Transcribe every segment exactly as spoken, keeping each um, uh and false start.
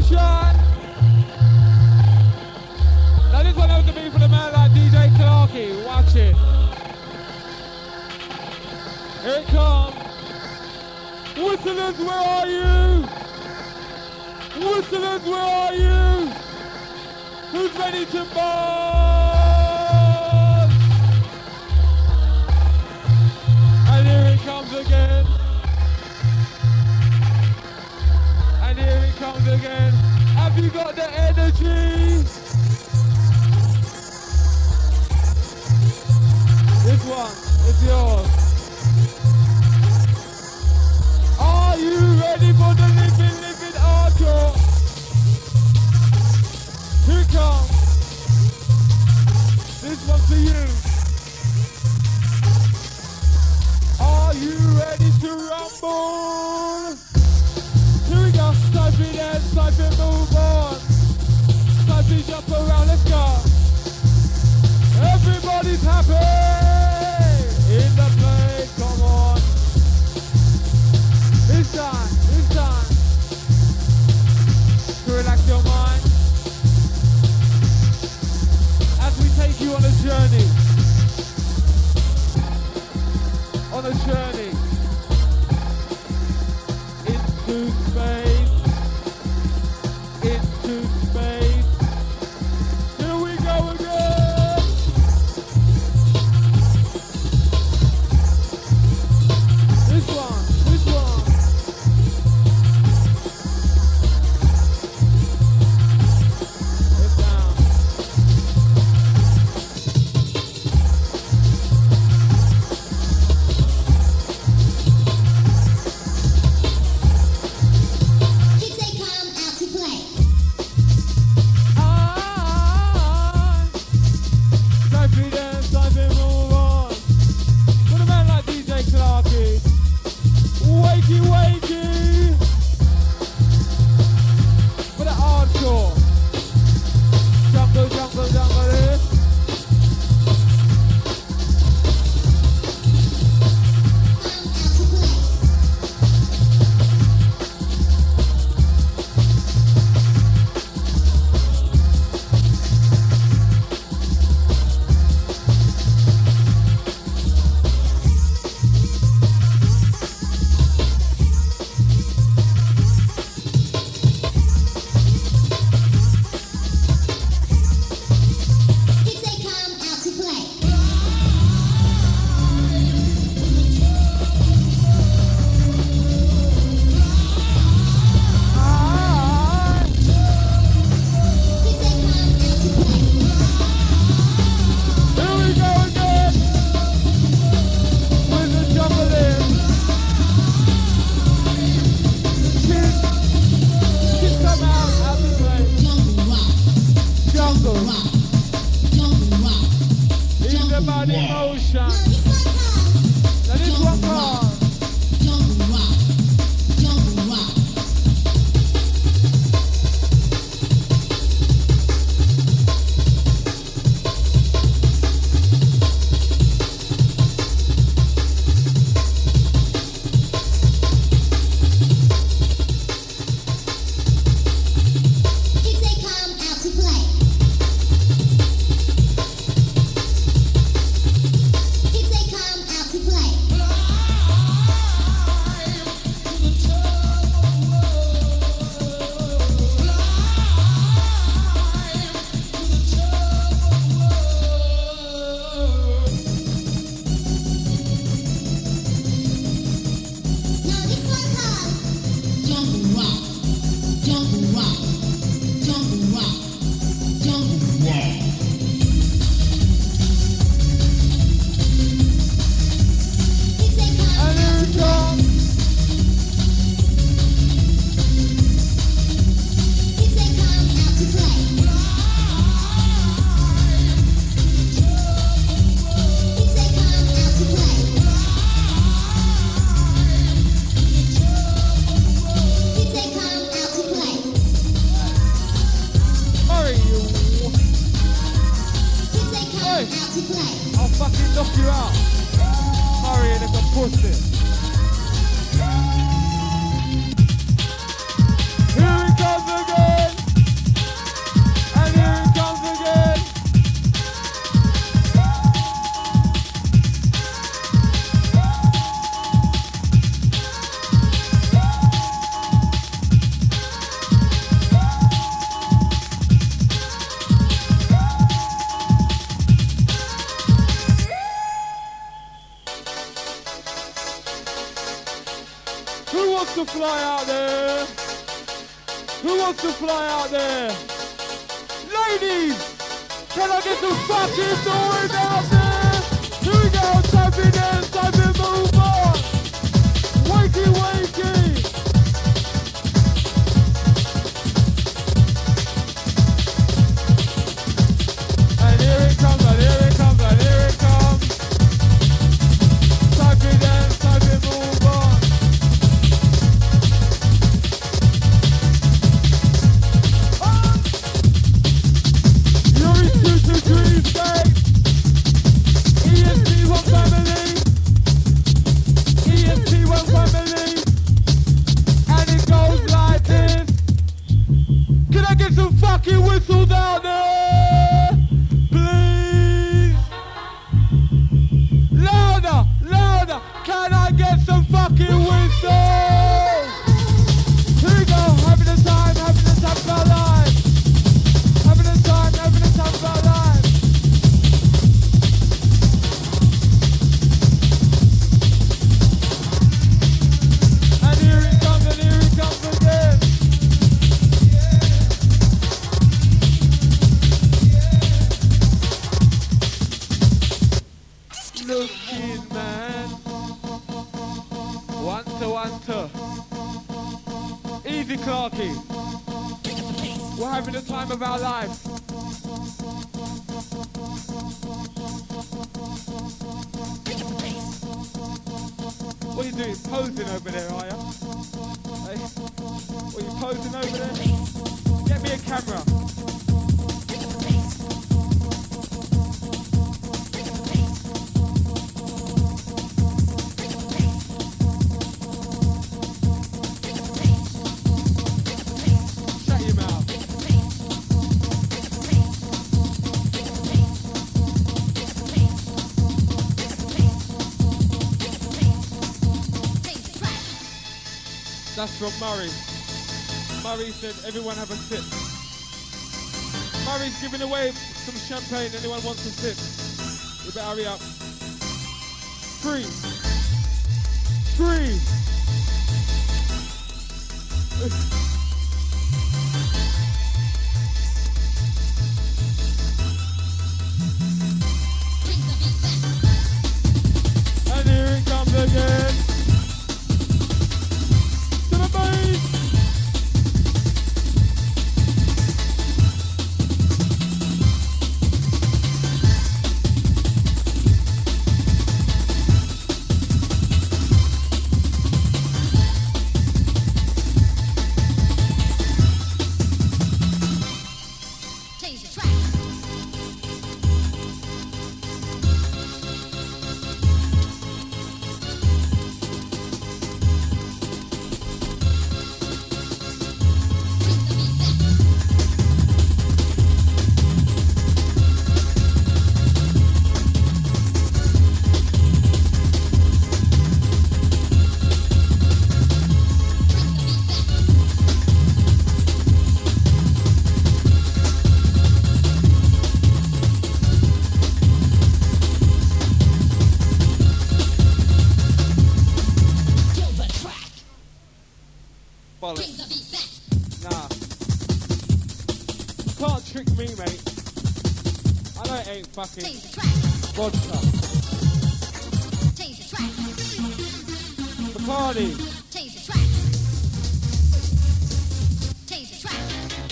motion. Now this one has to be for the man like D J Clarky. Watch it. Here it comes. Whistlers, where are you? Whistlers, where are you? Who's ready to buzz? And here it comes again. And here it comes again. Have you got the energy? This one is yours. Are you ready for the living, living hardcore? Here it comes. This one's for you. Are you ready to rumble? Here we go. Type it in, type it, move on. Type it, jump around, let's go. Everybody's happy in the place, come on. It's time, it's time to relax your mind as we take you on a journey, on a journey into space, into space. Here we go again. This one, this one. Wakey, wakey! For the hardcore. Jungle, jungle, jungle here. Body motion. Now this one called Jungle Rock. Jungle Rock. Kids they come out to play. Kids they come out to play. Now this one called Jungle Rock. Jungle Rock. Jungle Rock. Jungle Rock. Kids they come And here it comes. Kids they come out to play. Kids they come out to play. Kids they come out to play. Hurry, you. Kids they come Hey. out to play. I'll fucking knock you out. Hurry, like a pussy. Here it comes again. Who wants to fly out there? Who wants to fly out there? Ladies, can I get some fucking noise out there? Here we go, type it in, type it, move on. Wakey, wakey. And here it comes, and here it comes, and here it comes. Type it in, type it, move on. Fucking whistle down there, please. Louder, louder. Can I get some fucking whistles? Here we go. Having a time, having a time of our life. Having a time, having a time of our life. And here it comes, and here it comes again. Looking man, one to one to easy Clarky. We're having the time of our lives. What are you doing? Posing over there, are you? Hey, what are you posing over there? Get me a camera. That's from Murray. Murray said, everyone have a sip. Murray's giving away some champagne. Anyone wants a sip? You better hurry up. Three. Three. And here it comes again. Nah. Can't trick me, mate. I know it ain't fucking vodka. Bacardi. Change the track. Change the track.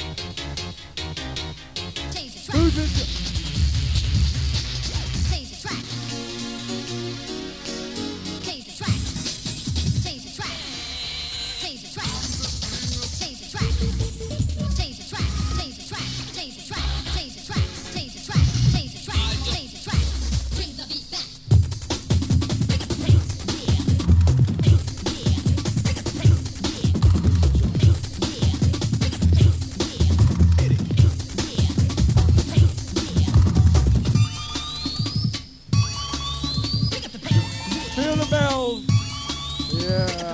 Change the track. Who's it? Change the track. Change the track. Change the track. Change the track. Change the track. Change the track. Change the track. Change the track. Change the track. Change the track. Change the track. Change the track. Bring the beat back. Pick up the pace. Yeah. Pace. Yeah. Pick up the pace. Yeah. Pace. Yeah. Pick up the pace. Yeah. Hit it. Pace. Yeah. Pace. Yeah. Pick up the pace. Yeah. Feel the bells. Yeah.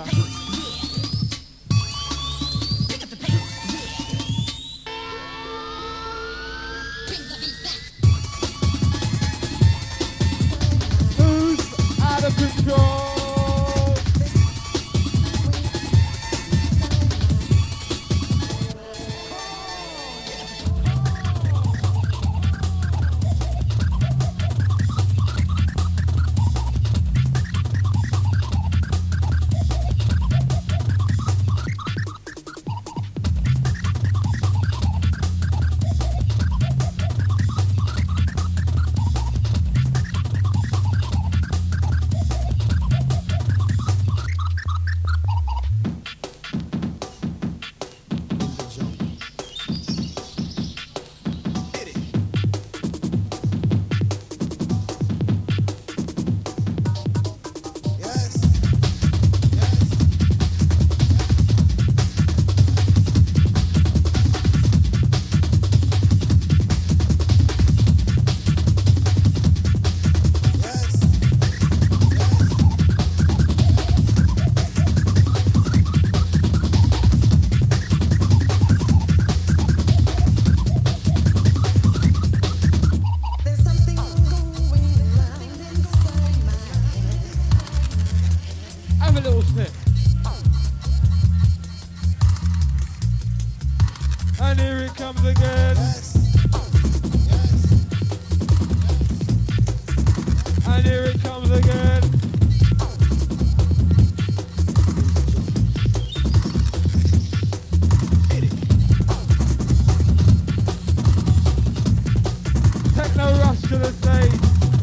Pick up the pace. Yeah. Bring the beat back. Who's out of control? a little sip. And here it comes again. And here it comes again. Techno rush to the stage.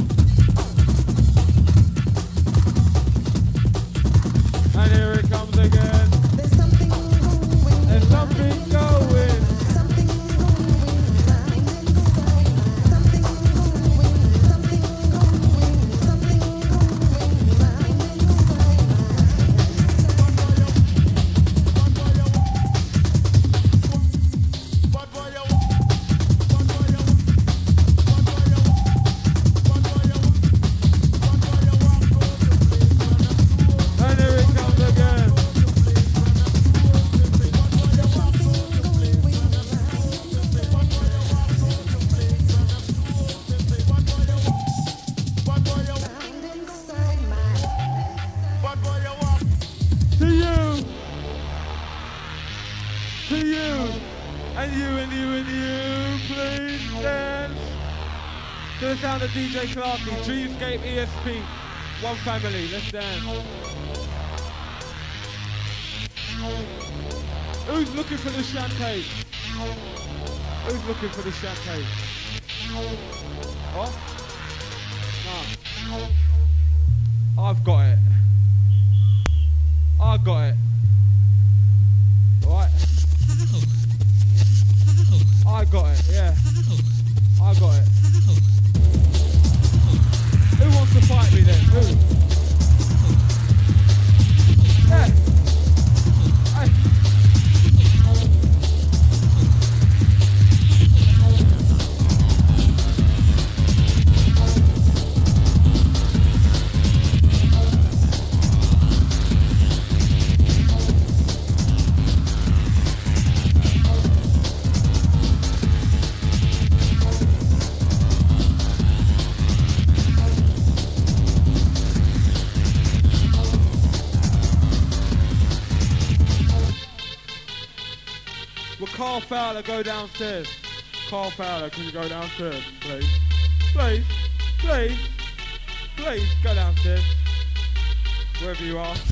And here it comes again. There's something going. There's something going. Something going. Something going. Something going. Something And here it comes again. To you. To you. And you and you and you. Please dance. To the sound of D J Clarky. Dreamscape E S P. One family. Let's dance. Who's looking for the champagne? Who's looking for the champagne? What? No. I've got it. I got it. Right. I got it, yeah. I got it. Who wants to fight me then? Who? Yeah. Hey. Will Carl Fowler go downstairs? Carl Fowler, can you go downstairs, please? Please, please, please, go downstairs. Wherever you are.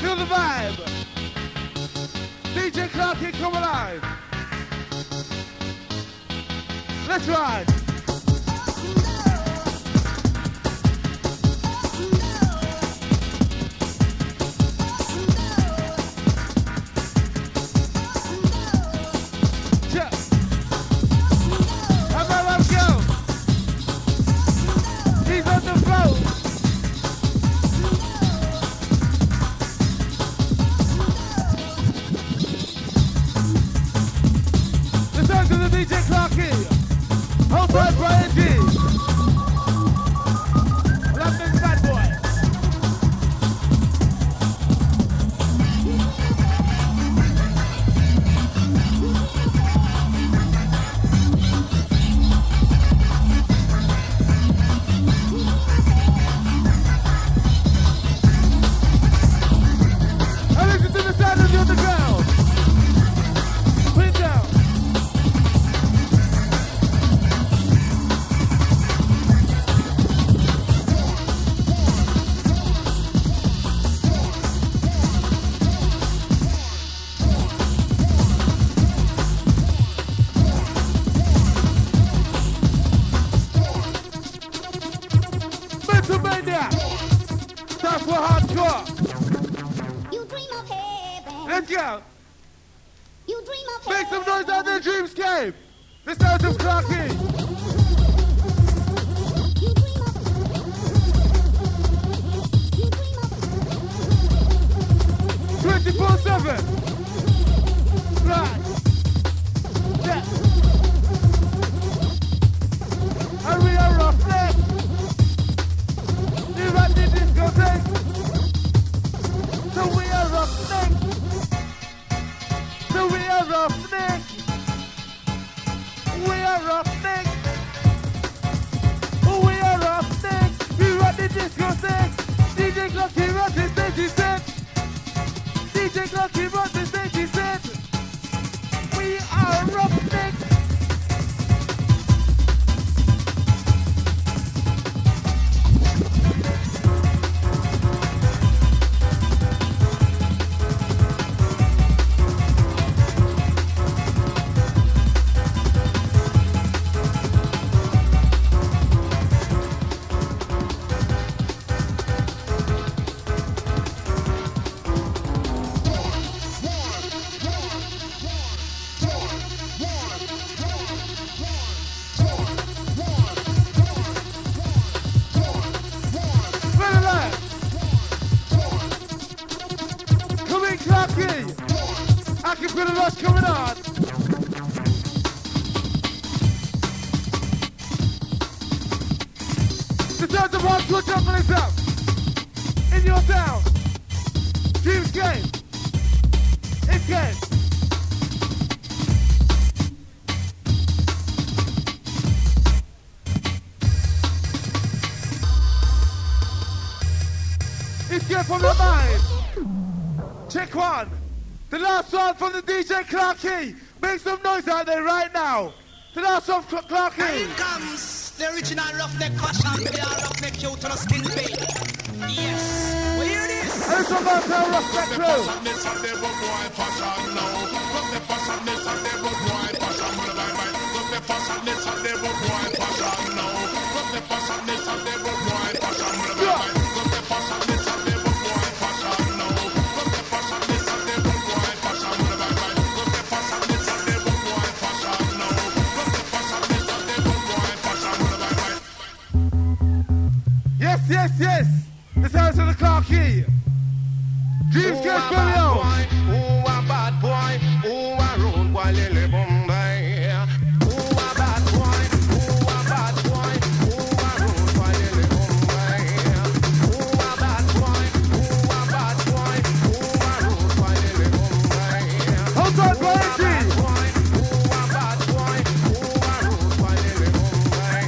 Feel the vibe. D J Clarky, come alive. Let's ride. Check. How about let's go? He's on the floor. The sounds of the D J Clarky. Hold tight, Brian G. London's bad boy. I listen to the sound of you on the ground. Put it down. Pennsylvania. Time for hardcore. You dream of heaven. Let's go. You dream of Make some heaven. noise out there, Dreamscape. The sounds of Clarky. You dream of You dream of twenty-four seven. Right. Yeah. And we are roughneck. You run the discotheque. So we are roughneck. So we are roughneck. We are roughneck. We are roughneck. We run the discotheque. D J Clarky runs the stage, he said. D J Clarky runs the stage, he said. We are roughneck. Well alive. Come in, Clarky. I can feel the rush coming on. The sounds of hardcore jungle is up. In your town. Dreams game. It's game. It's game from the mind. Check one. The last one from the D J Clarky. Make some noise out there right now. The last one from Here Clarky. comes the original roughneck fashion, the roughneck you to the skin fade. Yes. We hear this. And it's about to rough that crew. This a devil boy fashion now. Look the fashion, this a devil boy fashion. Look the fashion, this a devil boy fashion now. Look the fashion, this a devil boy fashion. Look the fashion, this a devil boy fashion now. Look the fashion, this a devil boy fashion. Look the fashion, this a devil boy fashion now. Look the fashion, this a devil boy fashion. Yes, yes, yes. The sounds of the Clarky. Dreams Who get a belly bad out. boy? Who a bad boy? Who a rude boy? Lily Bombay. Who a bad boy? Who a bad boy? Who a rude boy? Lily Bombay. Who a bad boy? Who a bad boy? Who a rude boy? Lily Bombay. Hold on, Brian G. Boy, who a bad boy? Who a rude boy? Lily Bombay.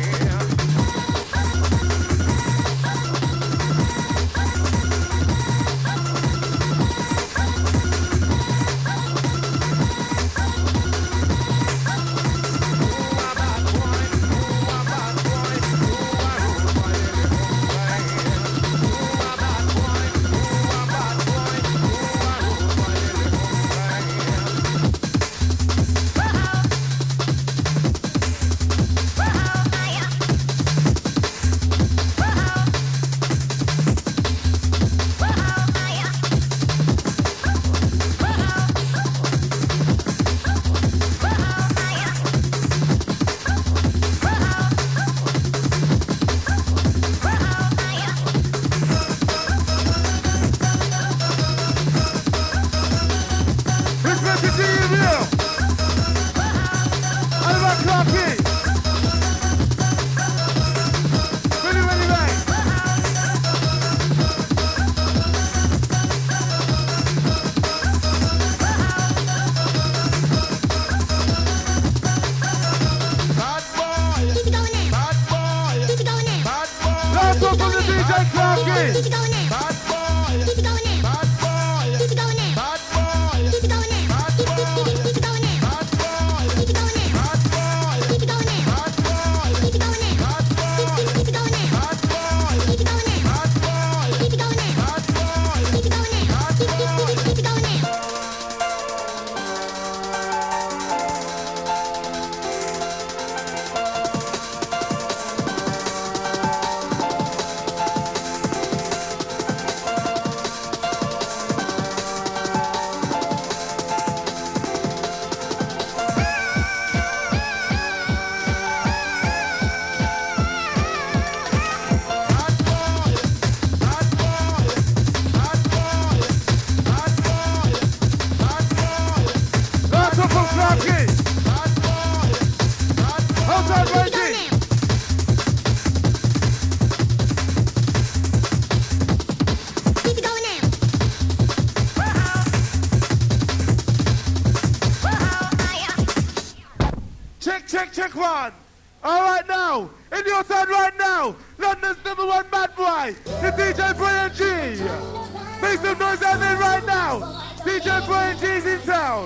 check, check one. All right now, in your side right now, London's number one bad boy, the D J Brian G. Make some noise out there right now. D J Brian G's in town.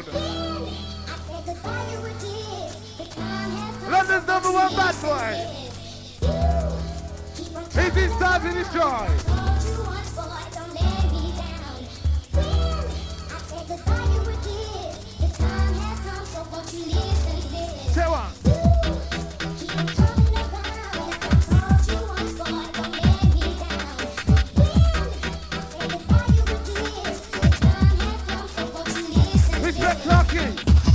London's number one bad boy. He's inside in his joy. Say one. Respect Lucky.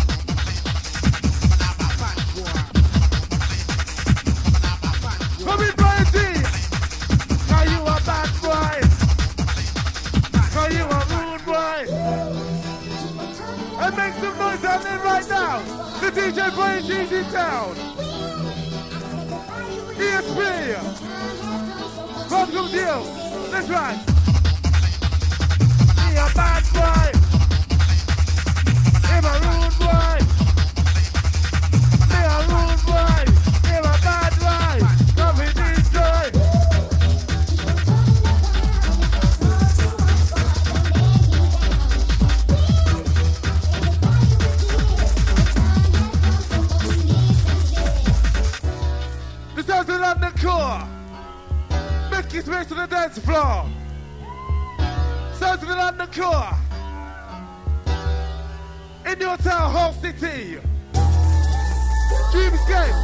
Come in, Brian D. Now you a bad boy. Now you a rude boy. And make some noise out there right now. The D J Brian G's in town. E S P. Welcome to you. That's right. Be a bad boy. Be a rude boy. Be a rude boy. Be a bad boy. Come and enjoy. The sounds of London core. Make his way to the dance floor. Sounds of the London core. In your town, whole city. Dreamscape.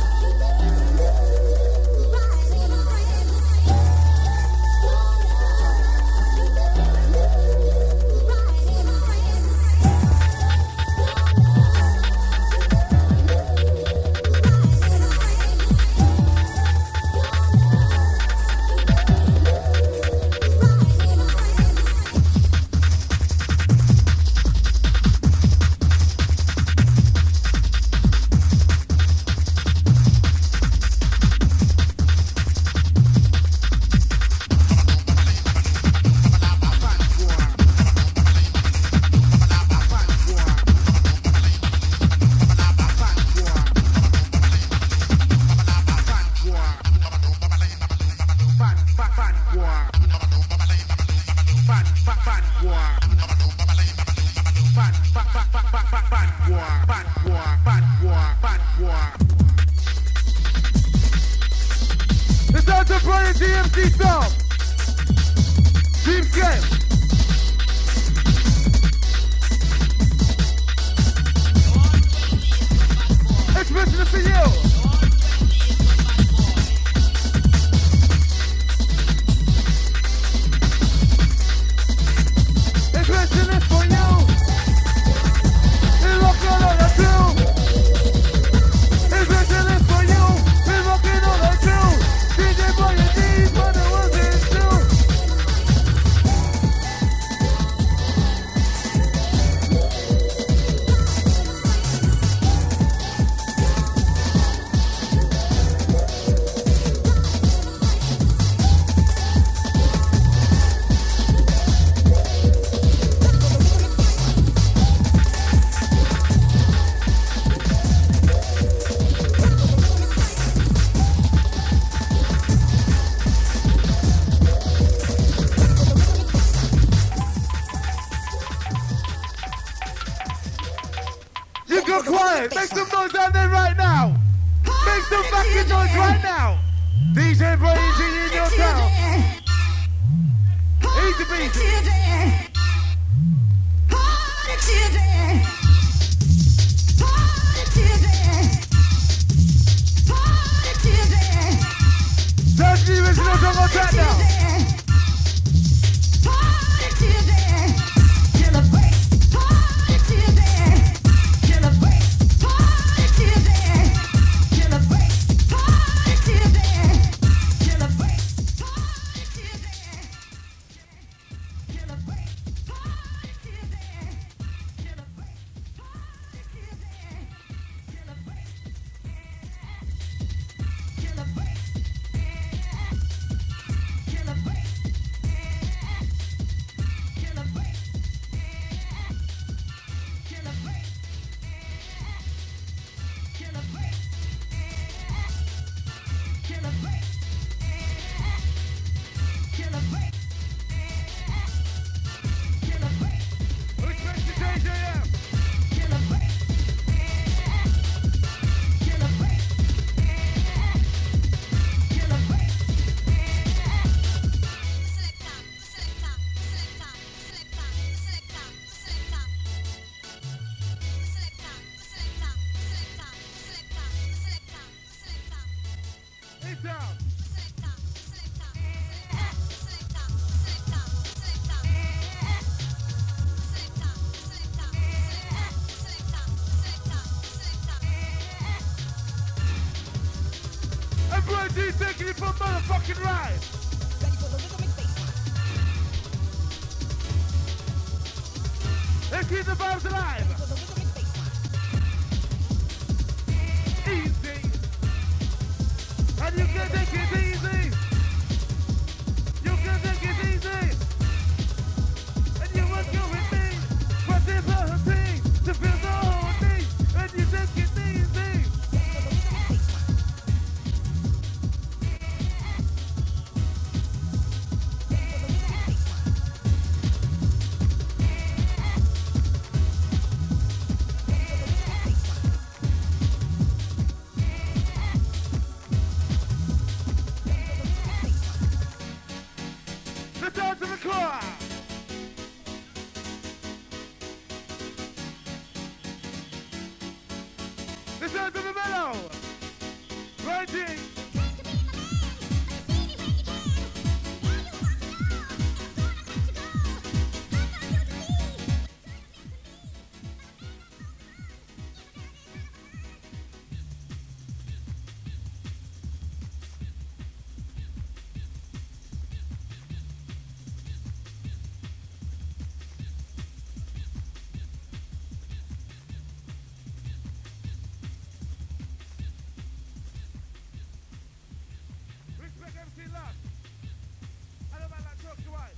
The sounds of Brian G M C song. Dreamscape. Especially for you. Especially for you. We're rocking on the two. Especially for you. We're rocking on the two. D J Brian D for the ones in two. You go quiet. Make some noise out there right now. Make some fucking noise right now. D J Brian G in your town. Easy peasy. Search the original song on track now. Everybody taking it for motherfucking ride. Ready for the rhythmic baseline. Let's keep the vibes alive. For the rhythmic baseline. Easy. And you can take it easy. You can take it easy. And you will go with me. But there's a thing to feel the whole thing. And you take it easy. For the rhythmic baseline. The sound to the core. The sound to the mellow. Rising. Respect everything love. I don't mind that talk to right.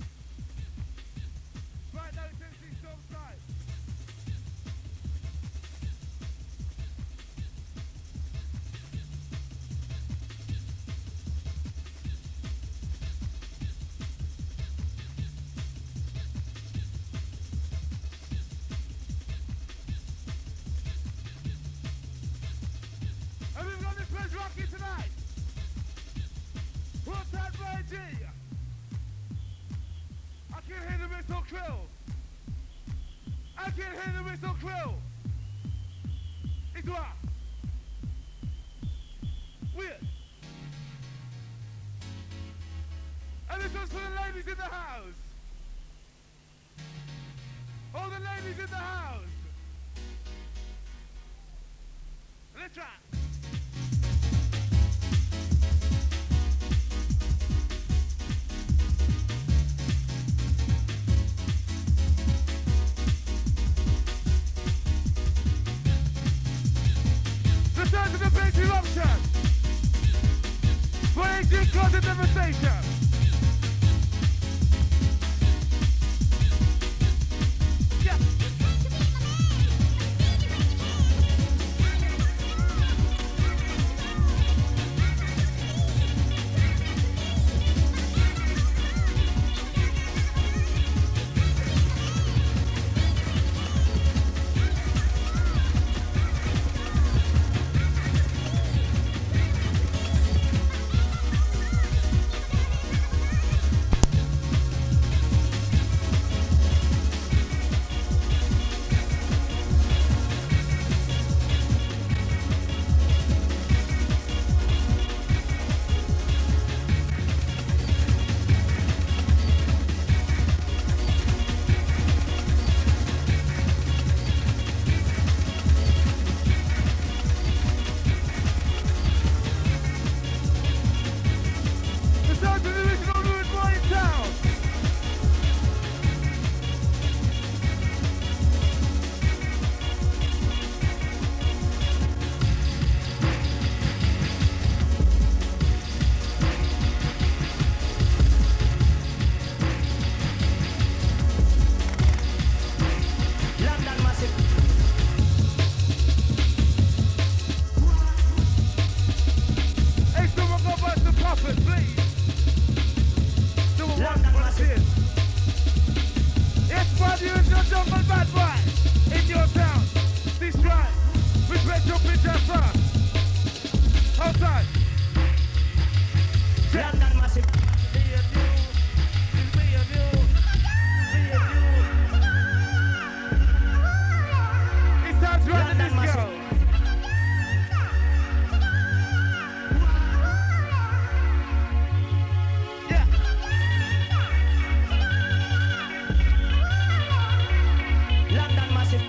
Right now it's M C Storm side. And we've got this place rocking tonight. What's that by G? I can hear the whistle krill. I can hear the whistle krill. It's what? Weird. And this one's for the ladies in the house. All the ladies in the house. Let's try. Return to the big eruption. For ancient cause and devastation. Yeah. London massive. Yeah. London massive.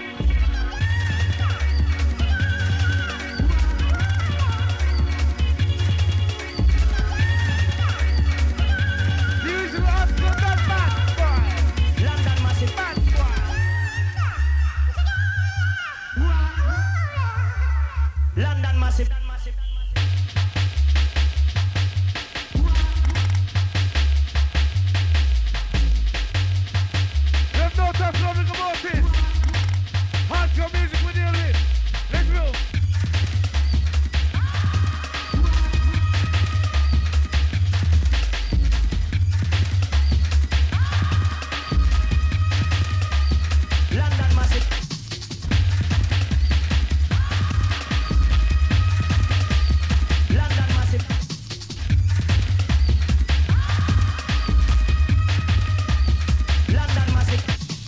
Usual Oscar, not bad boy. London massive. Bad boy. London massive. There's no time for Rick Mortis. Hardcore music with you, Liz. Let's move. London massive. London massive. London massive.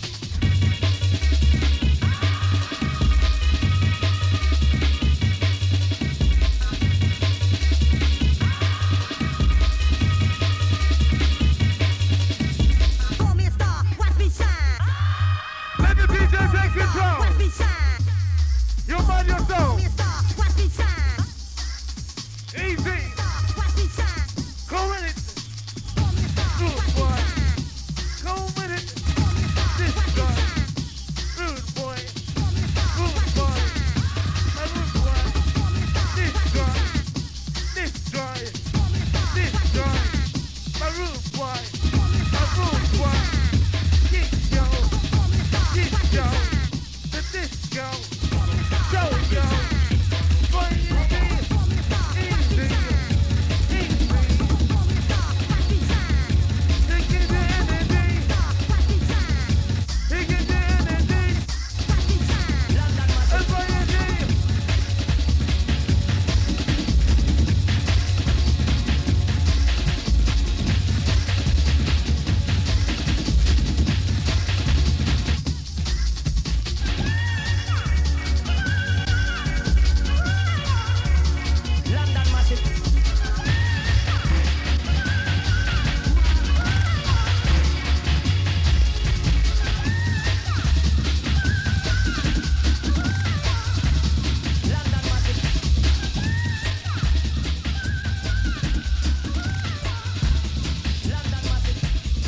Call me a star, watch me shine. Let the D J take control. Watch me shine. You mind Call yourself. me a star, watch me shine. Easy. Watch me shine. Go with it. Call me a star, Good watch me boy. shine. Go with it. Call me a star, This watch me guy. shine. Rude boy. Call me a star, Good watch me boy. shine. My rude boy. Call me a star, This watch me guy. shine. This guy. Call me a star, This watch me guy. shine. My rude boy. Call me a My star, watch rude me boy. shine. This yo. Call me a star, This watch me yo. shine. The disco. Call me a star, Go watch me yo. shine. Boy, you see. Call me a star, watch me Easy. shine. Easy. Call me a star, watch me shine. Take it the energy. Star, watch me shine. Take it the energy. Watch me shine. London massive. And boy, you see. London massive. London massive. London massive.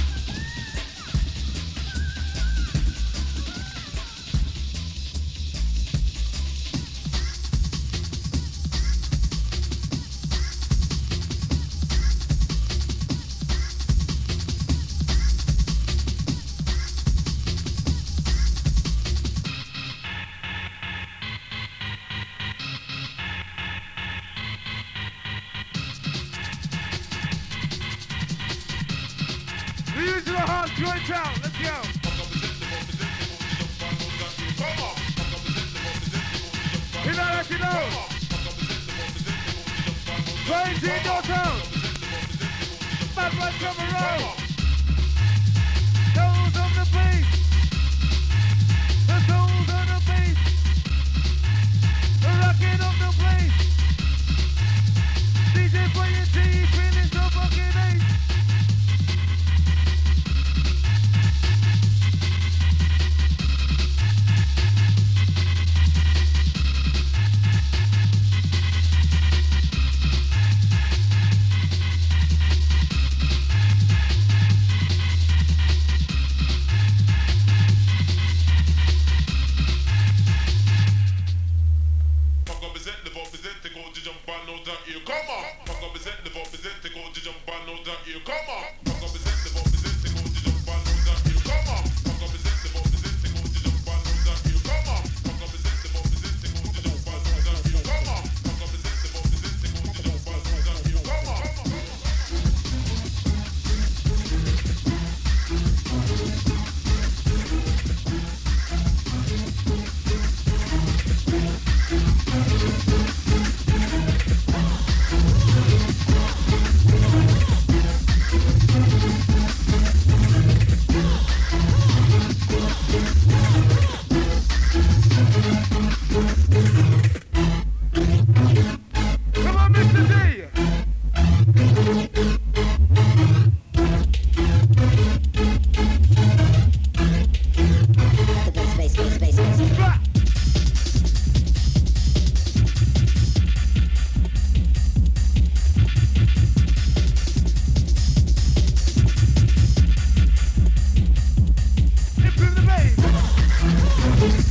The usual hardcore town. Let's go. You know what you know. Praise in your town. Bad man come around. Souls of the beast. The souls of the beast. The rocking of the place. D J for your tea, feeling so fucking ace.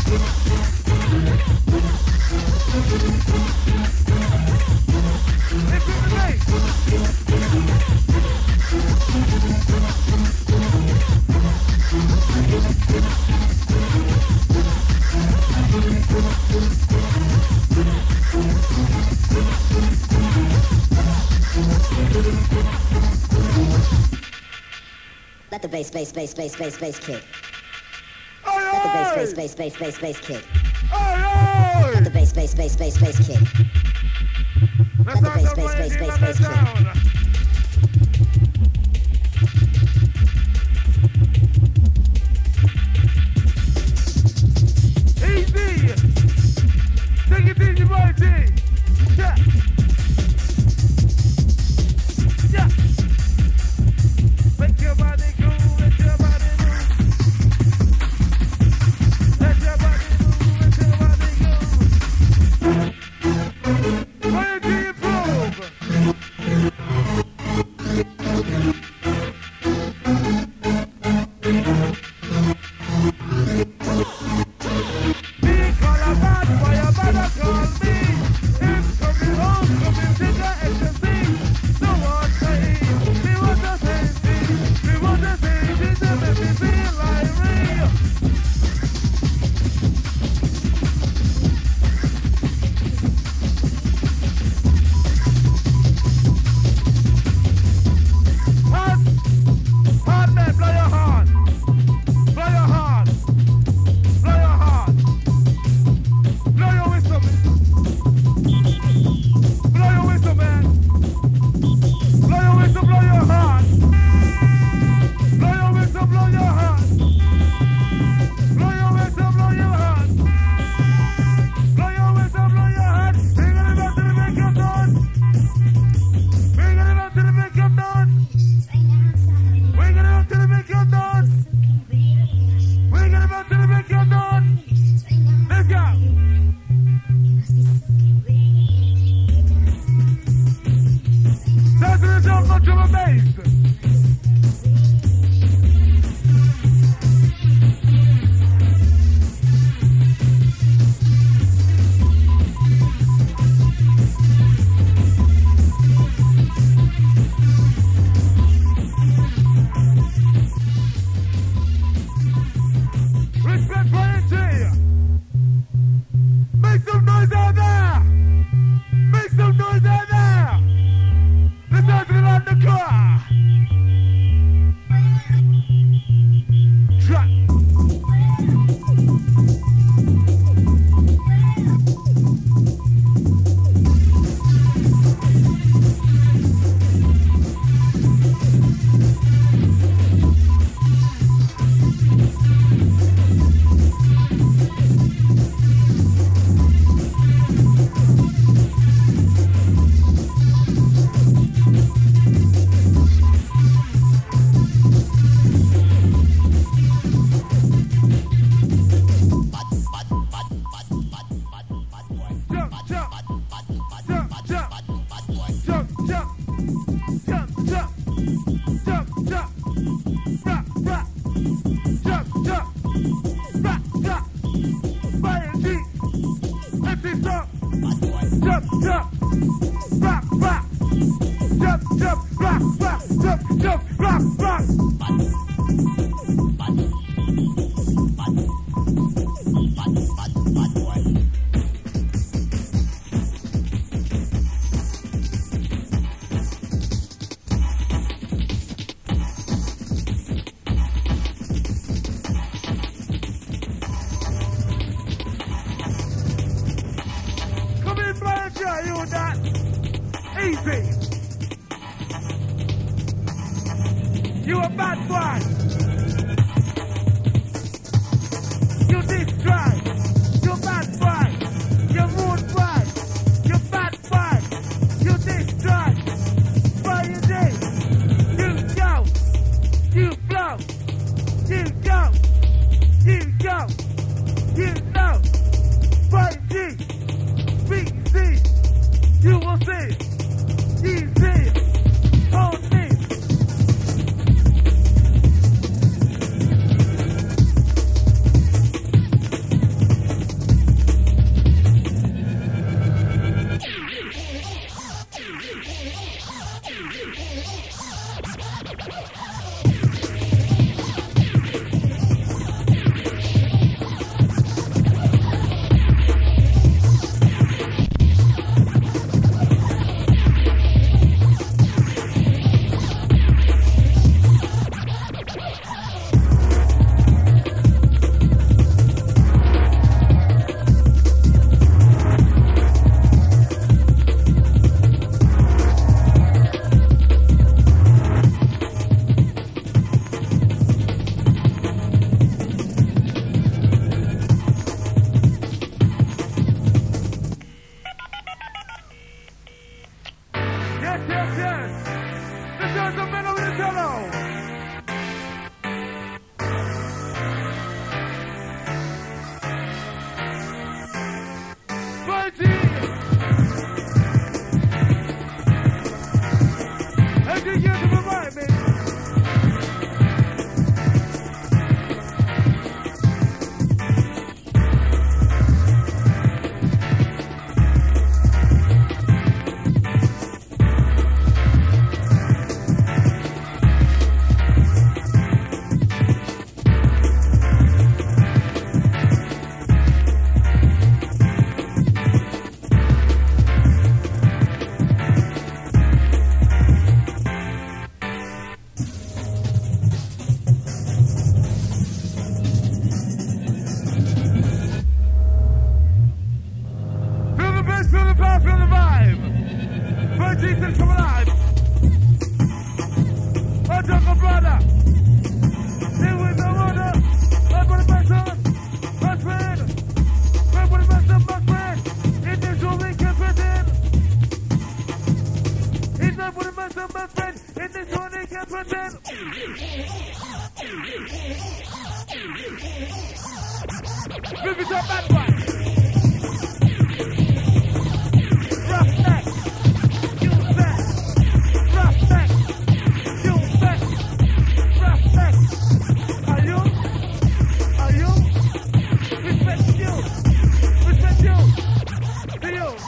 Let the bass, bass, bass, bass, bass, bass kick. Aye, Let the bass, aye. bass, bass, bass, bass, bass kick. Aye, aye. Let the bass, bass, bass, bass, bass kick. Let's Let the have bass, some bass, money bass, in bass, the bass kick. town. Easy. Take it easy, Marty. Yeah. Yeah. Make your body go, let your body move. Let your body move, let your body go. Where do you prove? Me call a bad boy, a bad call me. Him coming home, coming to the ecstasy. No one say, me want to say, me want to say, this to make me feel like real. Hard, hard man, blow your horn. Blow your horn. Blow your horn. Blow your whistle, man. Blow your whistle, man. Blow your whistle, blow your horn. Blow your whistle, blow your horn. Blow your whistle, blow your horn. Blow your whistle, blow your horn. Bring it about to the make your done. Bring it about to the make your done. Bring it about to the make your done. Bring it about to the make your done. Let's go. That's the jump on drum and bass. Respect for it, G. Make some noise out there. Make some noise out there. Let's out to the land of car. Track. Jump, jump. Jump, jump. Jump, jump. Jump, jump. Jump, jump. Rock, rock. Jump, jump. Rock, rock. Fire G. Let's see some. Jump, jump. Rock, rock. Jump, jump. Rock, rock. Jump, jump. Rock, rock. Come in, Brian J, you that. Easy. You a bad boy. You destroy. You bad boy. You rude boy. You bad boy. You destroy. Fire day. You go. You blow. You go. You go. You know. Fire G. B C. You will see. Easy. Hold me. Move it up that way. Rough neck. You bet. Rough neck. You bet. Rough neck. Are you? Are you? Respect you. Respect you. To you.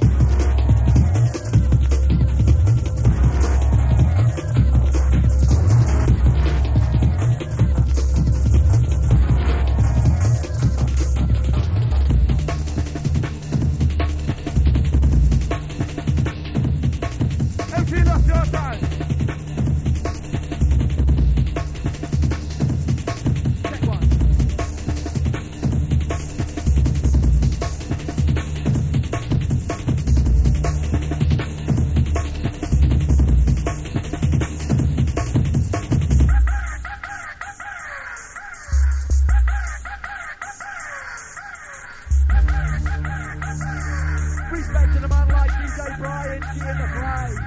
Respect to the man like D J Brian, G in the play.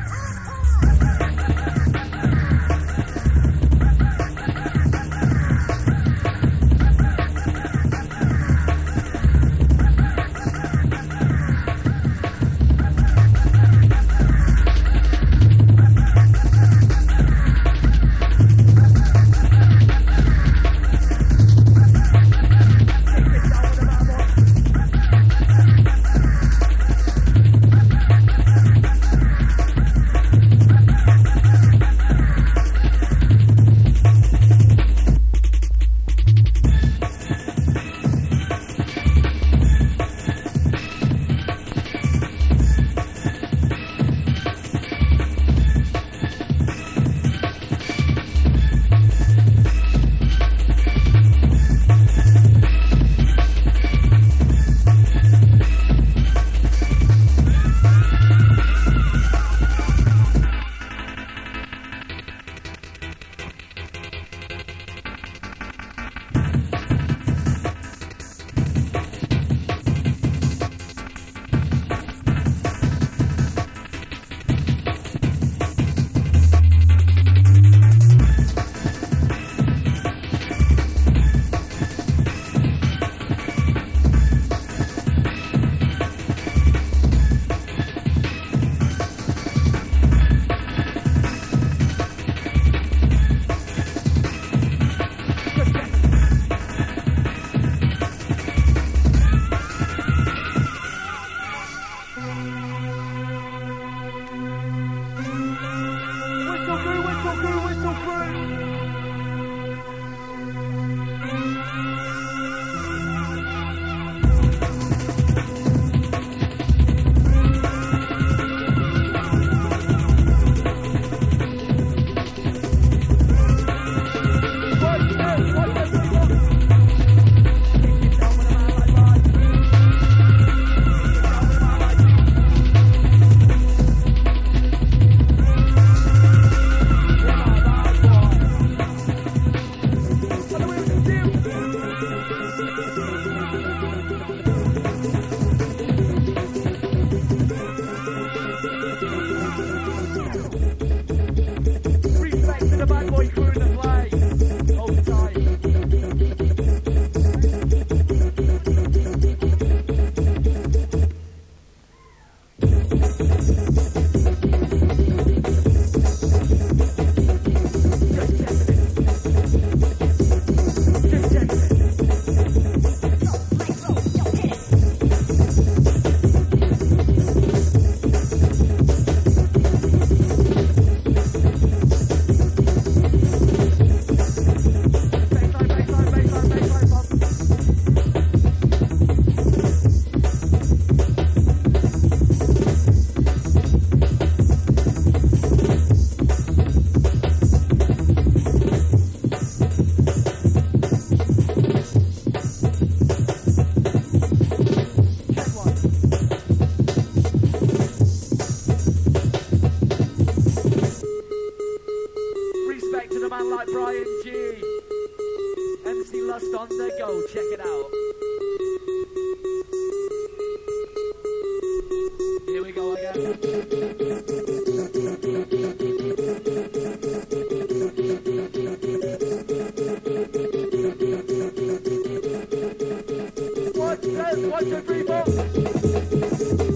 set. One, two, three, four.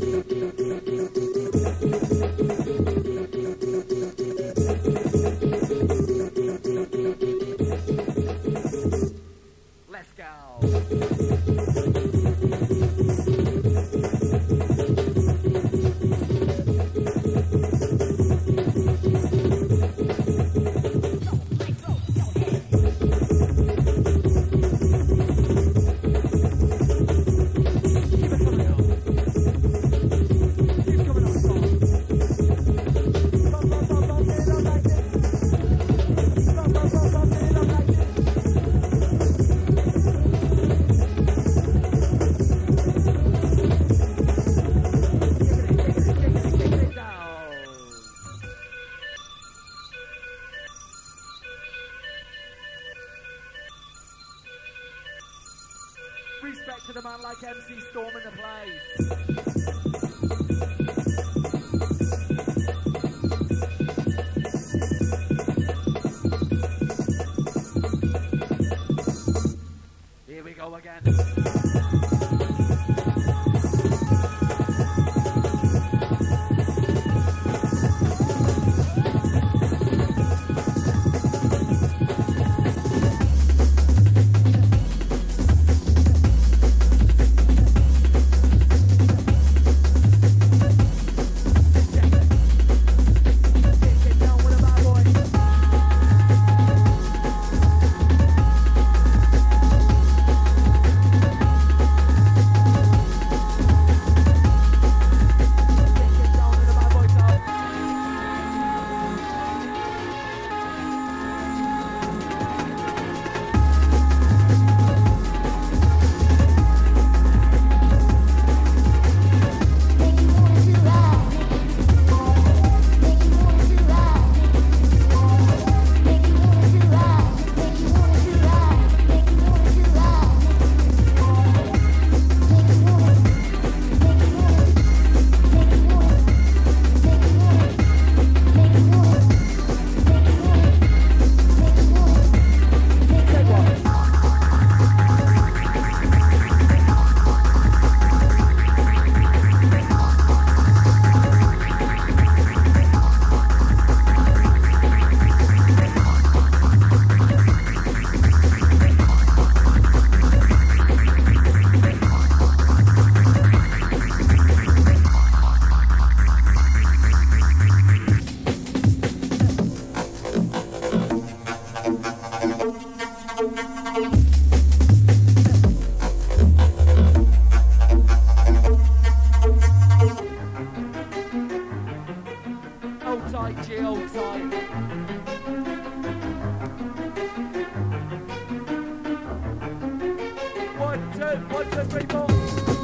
Let's go. Respect to the man like M C Storm in the place. Here we go again. Hold tight, G, hold tight. One, two, one, two, three, four.